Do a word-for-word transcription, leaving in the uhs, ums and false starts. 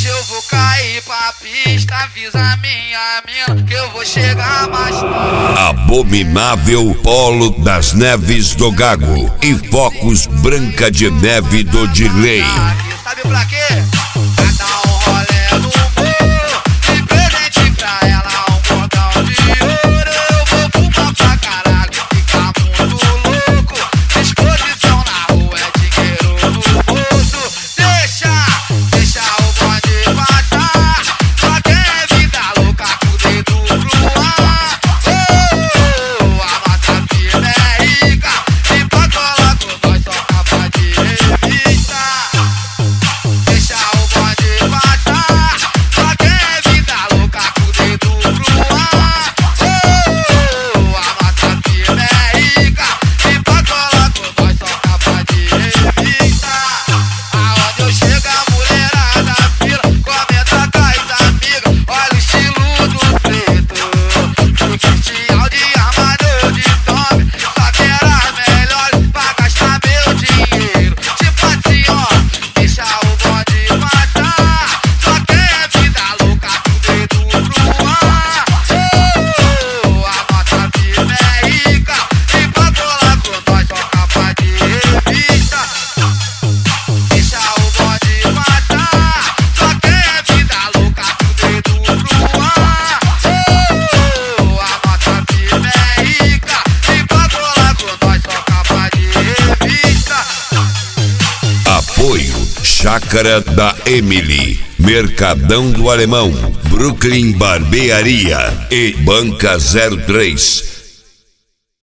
Hoje eu vou cair pra pista, avisa minha mina que eu vou chegar mais tarde. Abominável Polo das Neves do Gago e Focos Branca de Neve do Dilei. Sabe pra quê? Pra dar um rolê no morro e presente pra ela um cordão de ouro. Eu vou fumar pra caralho, ficar muito louco. Disposição na rua é dinheiro no bolso. Deixa, deixa o bonde passar. Só quem é vida louca com o dedo pro ar. Oh, a nossa vida é rica e pra colar com nós só capa de revista. Deixa o bonde passar. Só quem é vida louca com o dedo pro ar. Oh, a nossa vida é rica e pra colar com nós só capa de revista. Aonde eu chego a mulherada pira, comenta com as amigas, olha o estilo do preto. Oficial de armador de tome, só quero as melhores pra gastar meu dinheiro. Tipo assim, ó, deixa o bonde passar. Só quem é vida louca com o dedo pro ar. Oh, a nossa vida é rica e pra colar com nós só capa de revista. Deixa o bonde passar. Só quem é vida louca com o dedo pro ar. Oh, a nossa vida é rica e pra colar com nós só capa de revista. Apoio Chácara da Emily, Mercadão do Alemão, Brooklyn Barbearia e Banca zero três.